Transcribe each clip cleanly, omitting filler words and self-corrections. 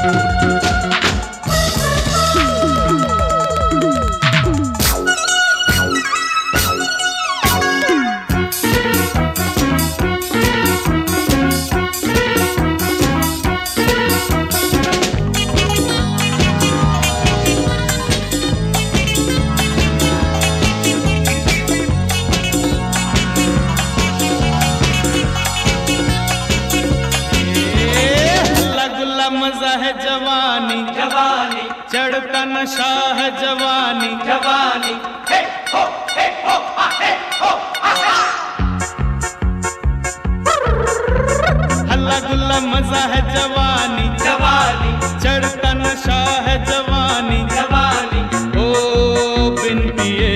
मजा है जवानी जवानी, चढ़ता नशा है जवानी जवानी, हे हो हे हो हे हो हल्ला गुल्ला मजा है जवानी जवानी, चढ़ता नशा है जवानी जवानी, ओ बिन पिए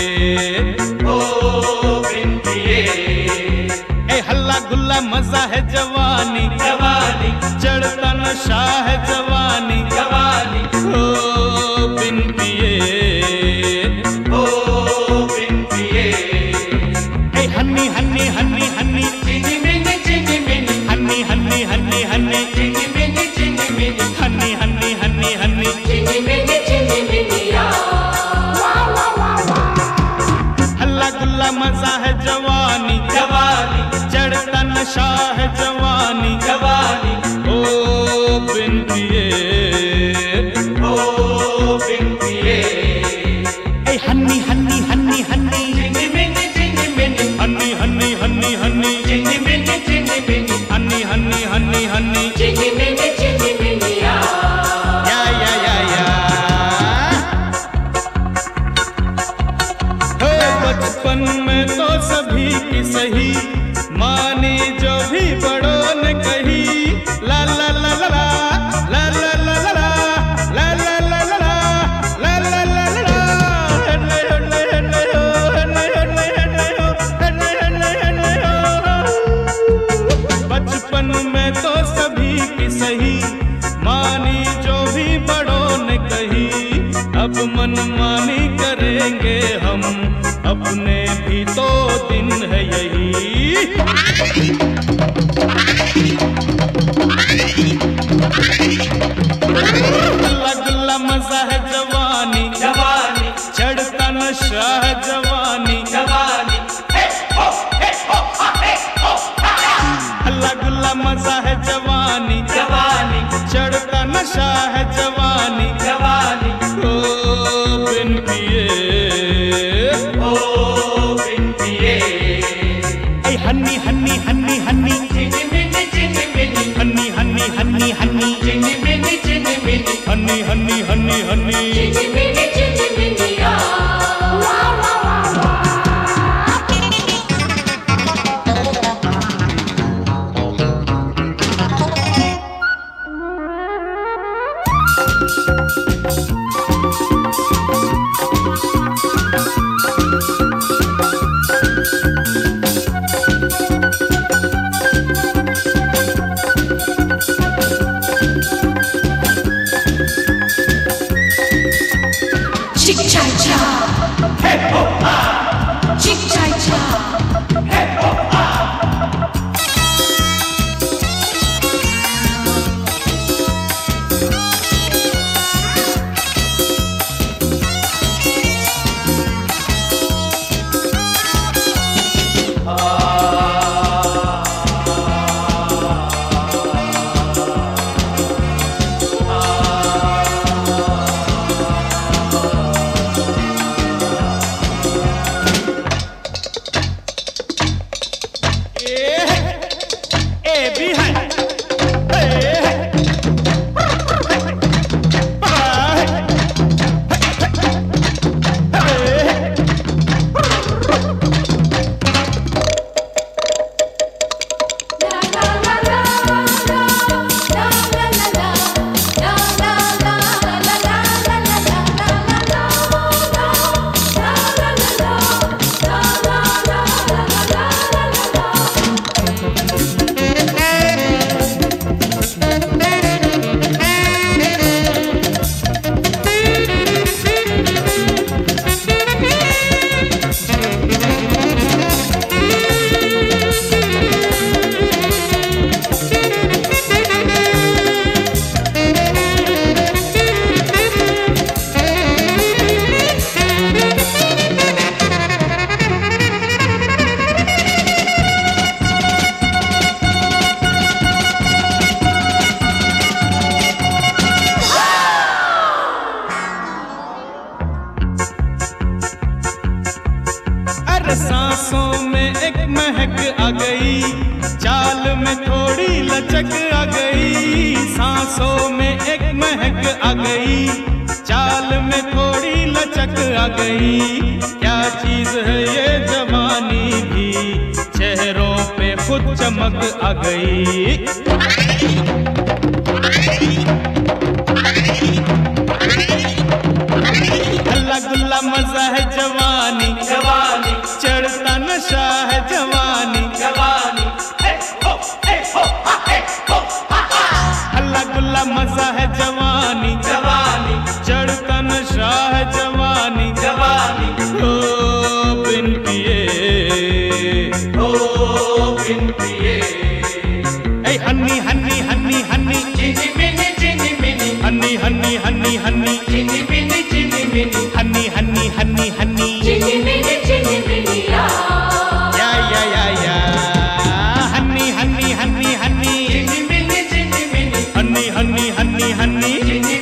ए हल्ला गुल्ला मजा है जवानी जवानी, चढ़ता नशा है जवानी जवानी, ओ बिन पिए ए हन्नी हन्नी हन्नी हन्नी चिनी मिनी चिनी मिनी, हन्नी हन्नी हन्नी हन्नी चिनी मिनी चिनी मिनी, हन्नी हन्नी हन्नी हन्नी चिनी मिनी चिनी मिनी हल्ला गुल्ला मजा है जवानी जवानी, चढ़ता नशा है जवानी जवानी, ओ बिन पिए ए हन्नी हन्नी हन्नी हन्नी चिनी मिनी चिनी मिनी, हन्नी हन्नी हन्नी हन्नी चिनी मिनी चिनी मिनी, हन्नी हन्नी हन्नी हन्नी चिनी मिनी चिनी मिनी या बचपन में तो सभी की सही मानी जो भी बड़ों ने कही, ला ला ला ला ला ला ला ला ला ला ला ला ला ला ला ला बचपन में तो सभी की सही मानी जो भी बड़ों ने कही, अब मनमानी करेंगे हम, अपने भी तो दिन है यही। गुल्ला गुल्ला मजा है जवानी जवानी, चढ़ता नशा है जवानी जवानी, हल्ला गुल्ला मजा है जवानी जवानी, चढ़ता नशा है जवानी जवानी, ओ बिन पिए ए हन्नी हन्नी हन्नी हन्नी चिनी मिनी चिनी मिनी, हन्नी हन्नी हन्नी हन्नी चिनी मिनी चिनी मिनी, हन्नी हन्नी हन्नी हन्नी चिनी मिनी चिनी मिनी Chick cha cha, hey ho आ गई, चाल में थोड़ी लचक आ गई, सांसों में एक महक आ गई, चाल में थोड़ी लचक आ गई। क्या चीज है ये जवानी भी, चेहरों पे खुद चमक आ गई। हल्ला गुल्ला मजा है जवानी, जवानी चढ़ता नशा है जवानी, जवानी हल्ला गुल्ला मजा है जवानी, जवानी चढ़ता नशा है जवानी। जवानी ओ बिन पिए, ओ बिन पिए, ऐ हन्नी हन्नी हन्नी हन्नी, चिनी मिनी चिनी मिनी, हन्नी हन्नी हन्नी हन्नी, चिनी मिनी चिनी मिनी, हन्नी हन्नी हन्नी हन्नी, चिनी मिनी चिनी मिनी या या हन्नी हन्नी हन्नी हन्नी, चिनी मिनी चिनी मिनी, हन्नी हन्नी हन्नी हन्नी, चिनी